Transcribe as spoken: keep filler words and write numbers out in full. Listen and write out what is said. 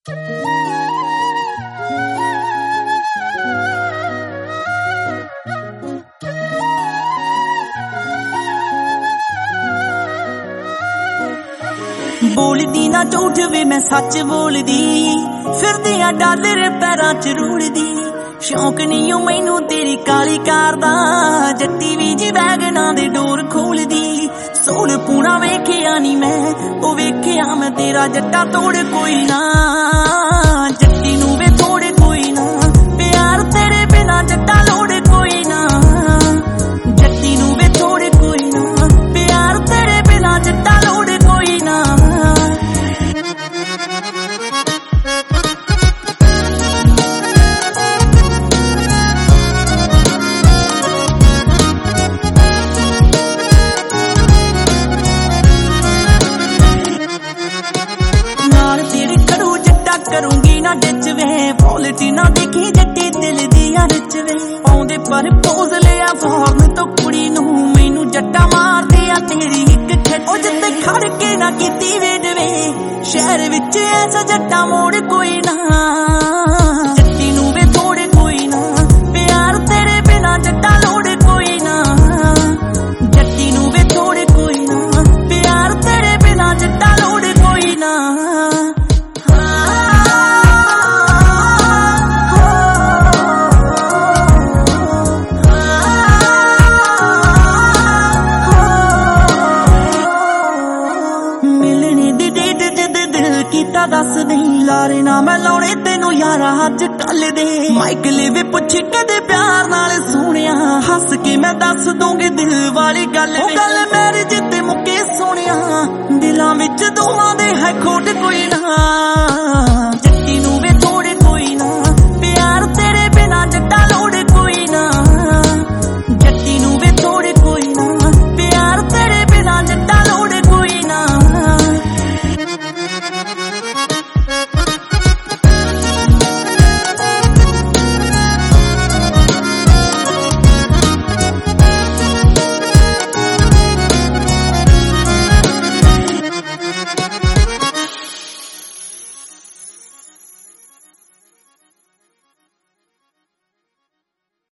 बोलदी ना झूठ वे मैं सच बोलदी फिरदी आ डालर पैरां च रूलदी शौक नहीं ओ मैनू तेरी काली कार दा जट्टी भी जी वैगना दे डोर खोलदी सोल पूरा वेखिया नी मैं ओ वेखिया मैं तेरा जट्टा तोड़ कोई ना जट्टी नू वे थोड़ कोई ना प्यार तेरे बिना जट्टा लोड़ कोई ना जट्टी नू वे थोड़ कोई ना प्यार तेरे बिना जट्टा लोड़ कोई ना करूंगी ना डिच वे पॉलिटी ना देखी जट्टी दिल दी रिच वे आउंदे पर पोज लिया फॉर्न तो कुड़ी नू मैनू जट्टा मार दिया तेरी एक खिट ओ जिते खड़ के ना कीती वेड वे शहर विच ऐसा जट्टा मोड़ कोई ना जट्टी नू वे थोड़े कोई ना प्यार तेरे बिना जट्टा लोड़ कोई ना जट्टी नू वे थोड़े कोई ना प्यार तेरे बिना जट्टा लोड़ कोई ना कीता दस नहीं लारे ना मैं लाउणे तेनू यारा अज कल दे माइकल वे पुछ कदे प्यार नाल सुनिया हस के मैं दस दूंगी दिल वाली गल ओ गल मेरे जिते मुके सुनिया दिलां विच दोवां दे है खोट कोई ना